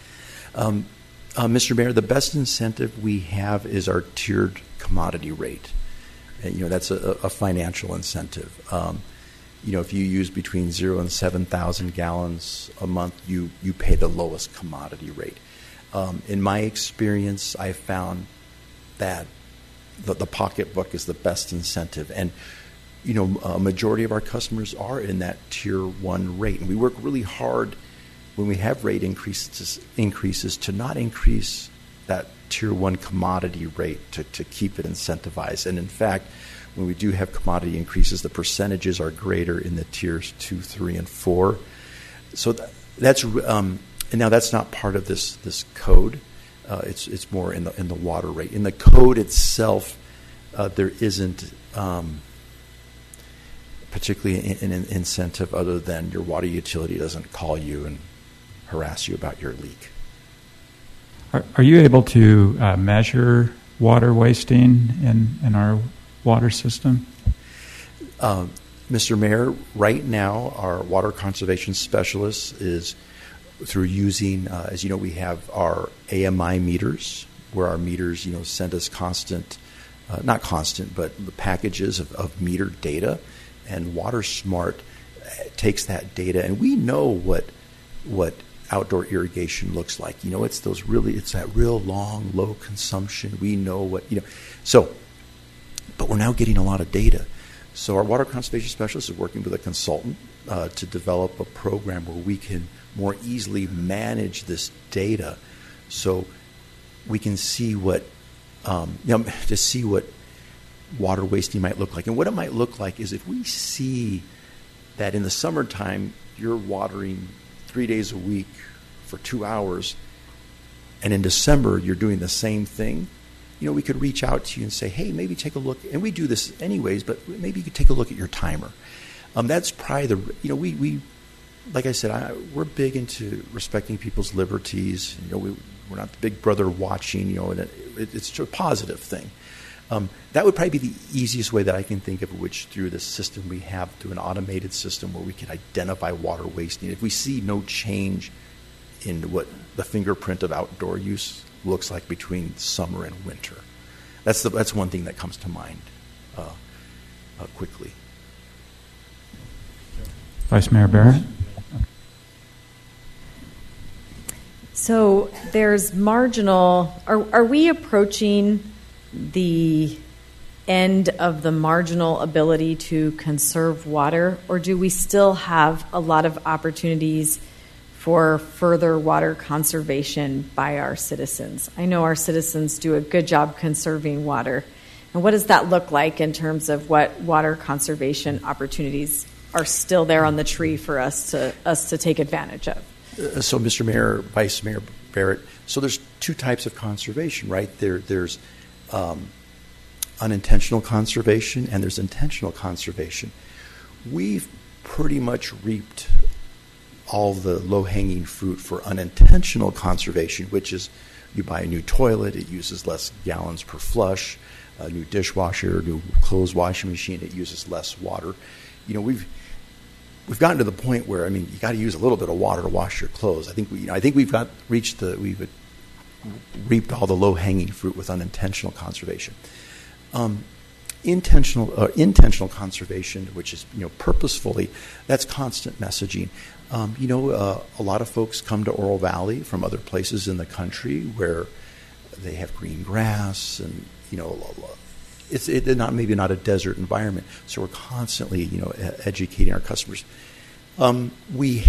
Mr. Mayor, the best incentive we have is our tiered commodity rate. And, that's a financial incentive. If you use between 0 and 7,000 gallons a month, you pay the lowest commodity rate. In my experience, I found that the pocketbook is the best incentive. And, a majority of our customers are in that Tier 1 rate. And we work really hard when we have rate increases to not increase that Tier 1 commodity rate to keep it incentivized. And in fact, when we do have commodity increases, the percentages are greater in the Tiers 2, 3, and 4. So that's and now that's not part of this code. It's more in the water rate. In the code itself, there isn't particularly an incentive other than your water utility doesn't call you and harass you about your leak. Are you able to measure water wasting in our water system? Mr. Mayor, right now our water conservation specialist is through using, as you know, we have our AMI meters, where our meters, send us constant, not constant, but the packages of meter data, and WaterSmart takes that data, and we know what outdoor irrigation looks like. It's that real long, low consumption. We know but we're now getting a lot of data. So our water conservation specialist is working with a consultant to develop a program where we can more easily manage this data, so we can see what water wasting might look like. And what it might look like is if we see that in the summertime you're watering 3 days a week for 2 hours, and in December you're doing the same thing, we could reach out to you and say, hey, maybe take a look. And we do this anyways, but maybe you could take a look at your timer. That's probably we like I said, we're big into respecting people's liberties. We're not the big brother watching, and it's a positive thing. That would probably be the easiest way that I can think of, which through the system we have, through an automated system where we can identify water wasting. If we see no change in what the fingerprint of outdoor use looks like between summer and winter, that's one thing that comes to mind quickly. Vice Mayor Barrett. So there's marginal. Are we approaching the end of the marginal ability to conserve water, or do we still have a lot of opportunities for further water conservation by our citizens? I know our citizens do a good job conserving water. And what does that look like in terms of what water conservation opportunities are still there on the tree for us to take advantage of? So, Mr. Mayor, Vice Mayor Barrett, so there's two types of conservation, right? There's unintentional conservation and there's intentional conservation. We've pretty much reaped all the low-hanging fruit for unintentional conservation, which is you buy a new toilet, it uses less gallons per flush, a new dishwasher, new clothes washing machine, it uses less water. You know, we've gotten to the point where, I mean, you got to use a little bit of water to wash your clothes. I think we've reaped all the low-hanging fruit with unintentional conservation. Intentional conservation, which is, you know, purposefully, that's constant messaging. A lot of folks come to Oro Valley from other places in the country where they have green grass and, you know, it's maybe not a desert environment. So we're constantly, you know, educating our customers. We've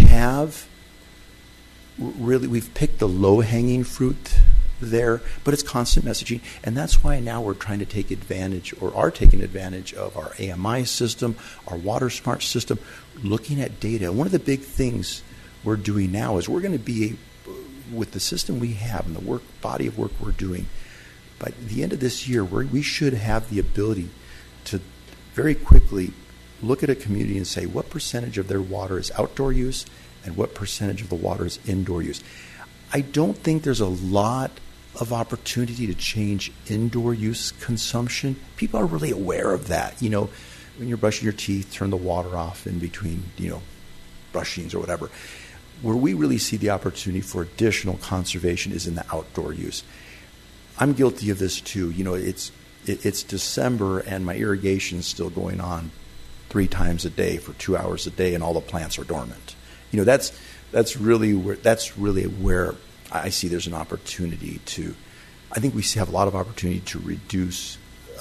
picked the low-hanging fruit there, but it's constant messaging, and that's why now we're trying to take advantage, or are taking advantage of our AMI system, our Water Smart system, looking at data. One of the big things we're doing now is we're going to be, with the system we have and the body of work we're doing, by the end of this year, we should have the ability to very quickly look at a community and say what percentage of their water is outdoor use and what percentage of the water is indoor use. I don't think there's a lot of opportunity to change indoor use consumption. People are really aware of that. You know, when you're brushing your teeth, turn the water off in between, you know, brushings or whatever. Where we really see the opportunity for additional conservation is in the outdoor use. I'm guilty of this too. You know, it's December and my irrigation is still going on 3 times a day for 2 hours a day, and all the plants are dormant. You know, that's really where I see there's an opportunity to. I think we have a lot of opportunity to reduce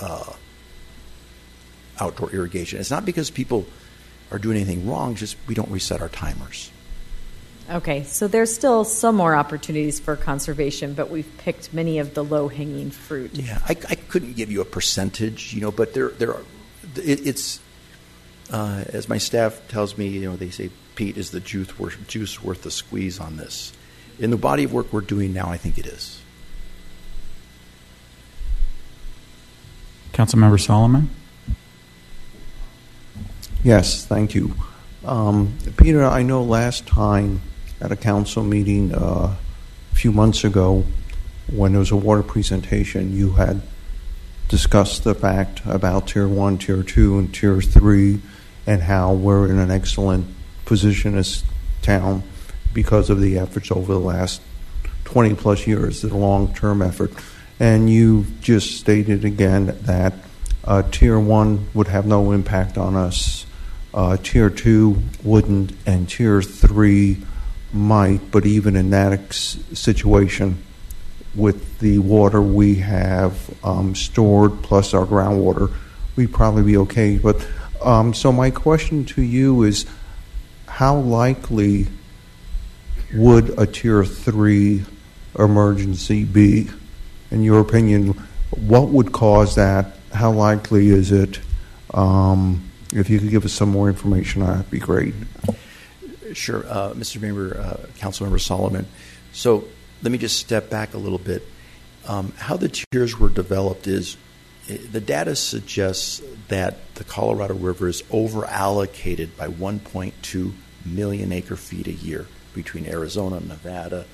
outdoor irrigation. It's not because people are doing anything wrong; just we don't reset our timers. Okay, so there's still some more opportunities for conservation, but we've picked many of the low-hanging fruit. Yeah, I couldn't give you a percentage, you know, but there are. It's as my staff tells me, you know, they say, Pete, is the juice worth the squeeze on this? In the body of work we're doing now, I think it is. Councilmember Solomon? Yes, thank you. Peter, I know last time at a council meeting a few months ago when there was a water presentation, you had discussed the fact about Tier 1, Tier 2, and Tier 3 and how we're in an excellent position as town because of the efforts over the last 20 plus years, the long-term effort. And you just stated again that Tier 1 would have no impact on us, Tier 2 wouldn't, and Tier 3 might, but even in that situation, with the water we have stored plus our groundwater, we'd probably be okay. But so my question to you is, how likely would a Tier 3 emergency be? In your opinion, what would cause that? How likely is it? If you could give us some more information, that'd be great. Sure, Mr. Member, Councilmember Solomon. So let me just step back a little bit. How the tiers were developed is the data suggests that the Colorado River is over-allocated by 1.2 million acre feet a year between Arizona, Nevada,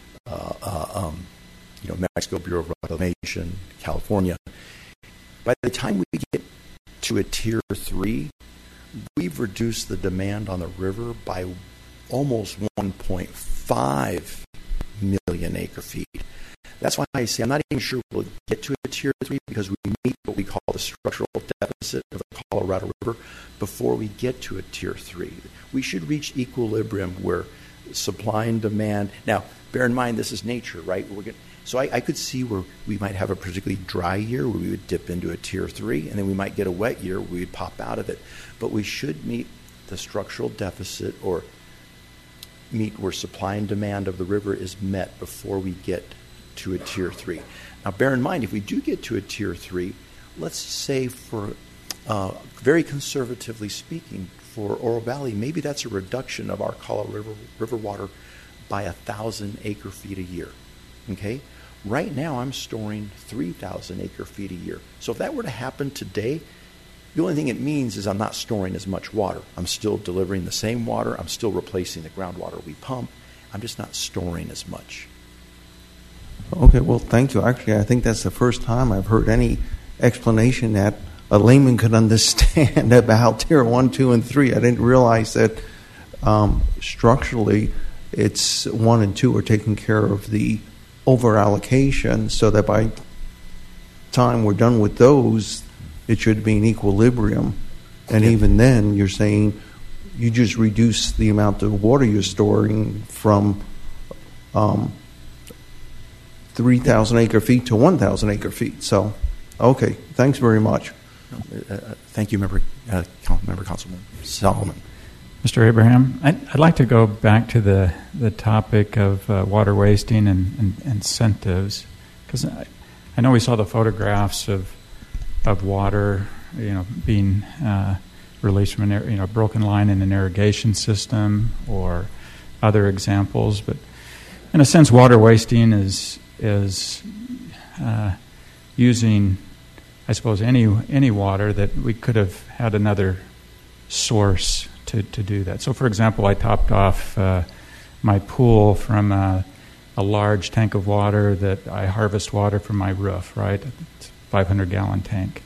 Mexico Bureau of Reclamation, California. By the time we get to a Tier 3, we've reduced the demand on the river by almost 1.5 million acre feet. That's why I say I'm not even sure we'll get to a Tier 3 because we meet what we call the structural deficit of the Colorado River before we get to a Tier 3. We should reach equilibrium where supply and demand. Now, bear in mind, this is nature, right? So I could see where we might have a particularly dry year where we would dip into a Tier 3, and then we might get a wet year where we'd pop out of it. But we should meet the structural deficit or meet where supply and demand of the river is met before we get to a Tier 3. Now, bear in mind, if we do get to a Tier 3, let's say for, very conservatively speaking, for Oro Valley, maybe that's a reduction of our Colorado River water by 1,000 acre-feet a year, okay? Right now, I'm storing 3,000 acre-feet a year. So if that were to happen today, the only thing it means is I'm not storing as much water. I'm still delivering the same water. I'm still replacing the groundwater we pump. I'm just not storing as much. Okay, well, thank you. Actually, I think that's the first time I've heard any explanation that a layman could understand about Tier 1, 2, and 3. I didn't realize that structurally it's 1 and 2 are taking care of the over-allocation, so that by time we're done with those, it should be in equilibrium. And even then, you're saying you just reduce the amount of water you're storing from 3,000 acre-feet to 1,000 acre-feet. So, okay, thanks very much. Thank you, Member Councilman Solomon. Mr. Abraham, I'd like to go back to the topic of water wasting and incentives, because I know we saw the photographs of water, being released from a broken line in an irrigation system or other examples. But in a sense, water wasting is using, I suppose, any water that we could have had another source to do that. So, for example, I topped off my pool from a large tank of water that I harvest water from my roof, right? It's a 500-gallon tank.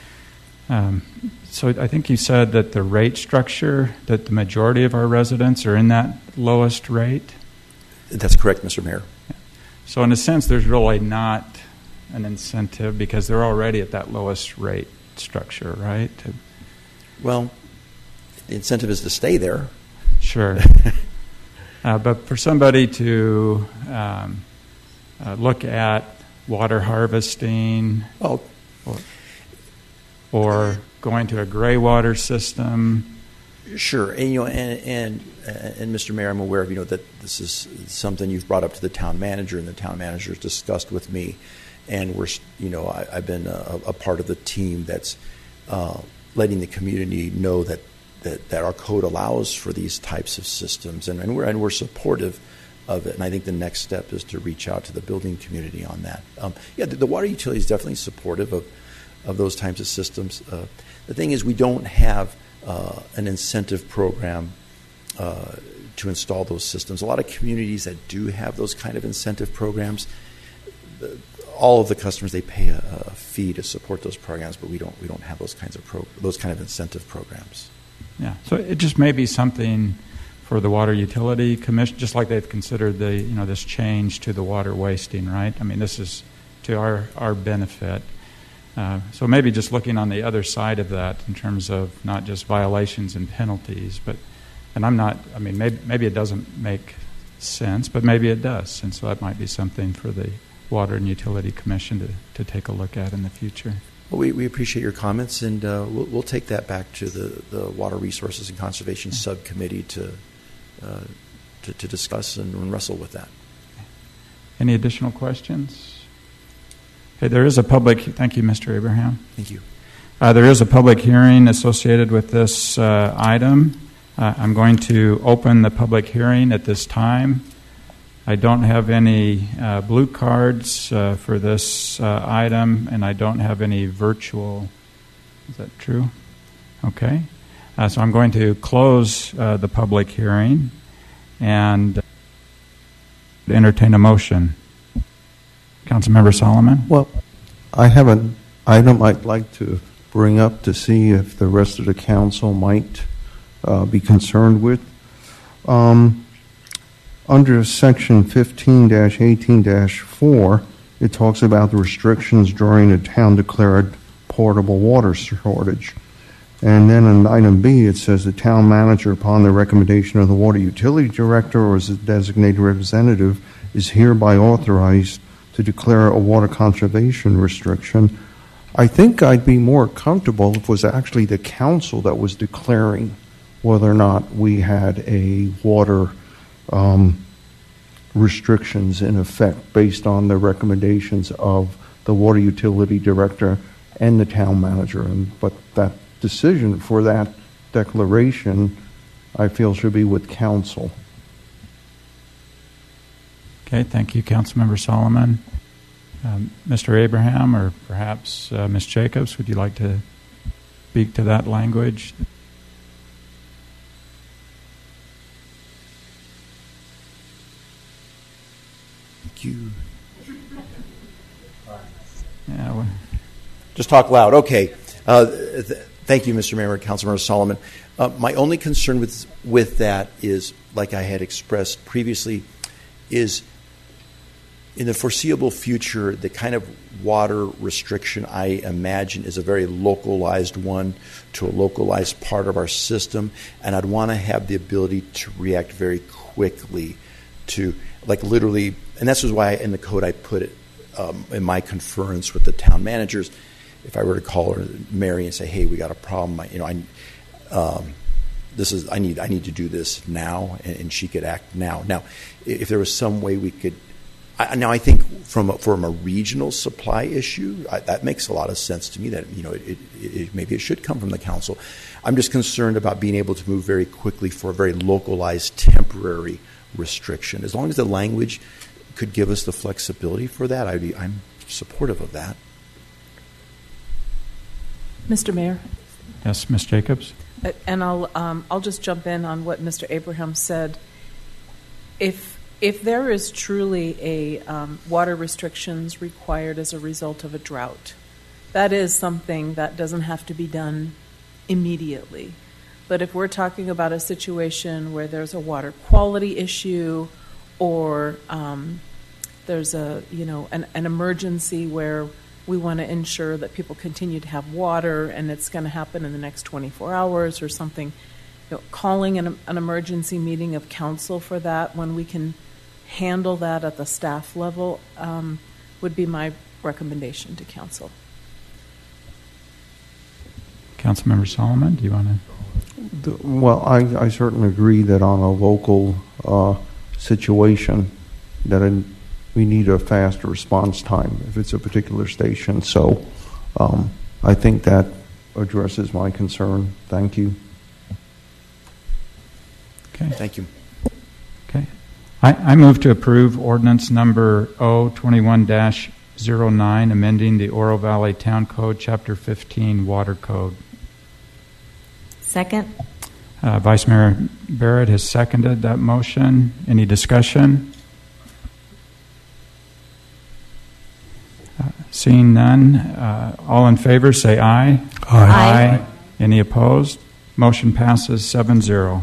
So I think you said that the rate structure, that the majority of our residents are in that lowest rate? That's correct, Mr. Mayor. So in a sense, there's really not an incentive because they're already at that lowest rate structure, right? Well, the incentive is to stay there. Sure. But for somebody to look at water harvesting or going to a gray water system. Sure, and Mr. Mayor, I'm aware of that this is something you've brought up to the town manager, and the town manager has discussed with me, and I've been a part of the team that's letting the community know that our code allows for these types of systems, and we're supportive of it. And I think the next step is to reach out to the building community on that. The water utility is definitely supportive of those types of systems. The thing is, we don't have an incentive program to install those systems. A lot of communities that do have those kind of incentive programs, all of the customers, they pay a fee to support those programs, but we don't have those kind of incentive programs. Yeah, so it just may be something for the Water Utility Commission, just like they've considered this change to the water wasting, right? I mean, this is to our benefit. So maybe just looking on the other side of that in terms of not just violations and penalties, maybe it doesn't make sense, but maybe it does, and so that might be something for the Water and Utility Commission to take a look at in the future. Well, we appreciate your comments, and we'll take that back to the Water Resources and Conservation Subcommittee to discuss and wrestle with that. Any additional questions? Okay, there is a public. Thank you, Mr. Abraham. Thank you. There is a public hearing associated with this item. I'm going to open the public hearing at this time. I don't have any blue cards for this item, and I don't have any virtual. Is that true? Okay. So I'm going to close the public hearing and entertain a motion. Councilmember Solomon? Well, I have an item I'd like to bring up to see if the rest of the council might be concerned with. Under Section 15-18-4, it talks about the restrictions during a town-declared portable water shortage. And then in item B, it says the town manager, upon the recommendation of the water utility director or as a designated representative, is hereby authorized to declare a water conservation restriction. I think I'd be more comfortable if it was actually the council that was declaring whether or not we had a water restrictions in effect based on the recommendations of the water utility director and the town manager. But that decision for that declaration, I feel, should be with council. Okay, thank you, Councilmember Solomon. Mr. Abraham, or perhaps Ms. Jacobs, would you like to speak to that language? Thank you. Yeah, well, just talk loud. Okay. Thank you, Mr. Mayor and Councilmember Solomon. My only concern with that is, like I had expressed previously, is in the foreseeable future, the kind of water restriction I imagine is a very localized one to a localized part of our system, and I'd want to have the ability to react very quickly to, like, literally, and this is why in the code I put it in my conference with the town managers. If I were to call her, Mary, and say, "Hey, we got a problem. I need to do this now," and she could act now. Now, if there was some way we could. I think from a regional supply issue, that makes a lot of sense to me. That maybe it should come from the council. I'm just concerned about being able to move very quickly for a very localized, temporary restriction. As long as the language could give us the flexibility for that, I'm supportive of that. Mr. Mayor. Yes, Ms. Jacobs. And I'll just jump in on what Mr. Abraham said. If there is truly a water restrictions required as a result of a drought, that is something that doesn't have to be done immediately. But if we're talking about a situation where there's a water quality issue, or there's an emergency where we want to ensure that people continue to have water and it's going to happen in the next 24 hours or something, calling an emergency meeting of council for that when we can handle that at the staff level would be my recommendation to council. Councilmember Solomon, do you want to? Well, I certainly agree that on a local situation that we need a fast response time if it's a particular station. So I think that addresses my concern. Thank you. Okay. Thank you. Okay. I move to approve ordinance number 021-09, amending the Oro Valley Town Code, Chapter 15, Water Code. Second. Vice Mayor Barrett has seconded that motion. Any discussion? Seeing none, all in favor say aye. Aye. Any opposed? Motion passes 7-0.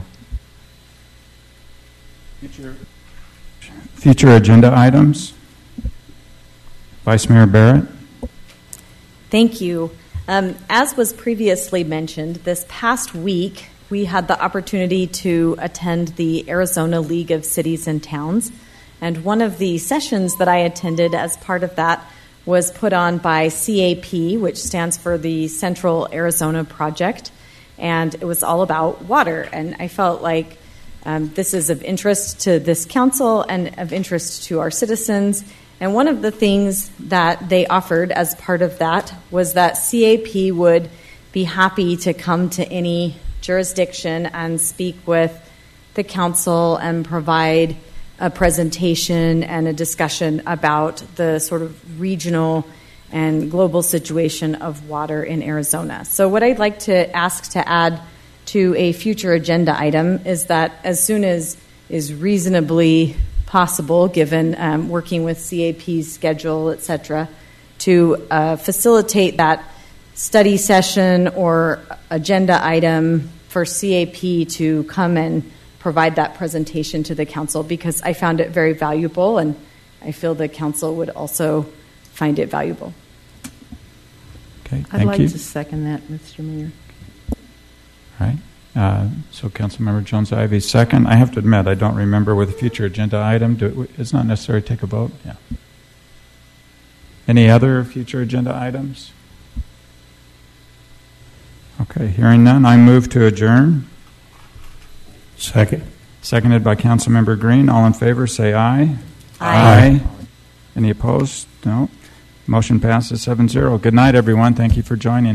Future agenda items. Vice Mayor Barrett. Thank you. As was previously mentioned, this past week we had the opportunity to attend the Arizona League of Cities and Towns. And one of the sessions that I attended as part of that was put on by CAP, which stands for the Central Arizona Project. And it was all about water. And I felt like this is of interest to this council and of interest to our citizens. And one of the things that they offered as part of that was that CAP would be happy to come to any jurisdiction and speak with the council and provide a presentation and a discussion about the sort of regional and global situation of water in Arizona. So what I'd like to ask to add to a future agenda item is that as soon as is reasonably possible, given working with CAP's schedule, et cetera, to facilitate that study session or agenda item for CAP to come and provide that presentation to the council, because I found it very valuable and I feel the council would also find it valuable. Okay, I'd like to second that, Mr. Mayor. All right. So Councilmember Jones-Ivey, second. I have to admit, I don't remember with a future agenda item. It's not necessary to take a vote. Yeah. Any other future agenda items? Okay, hearing none, I move to adjourn. Second. Seconded by Councilmember Green. All in favor, say aye. Aye. Any opposed? No. Motion passes 7-0. Good night, everyone. Thank you for joining.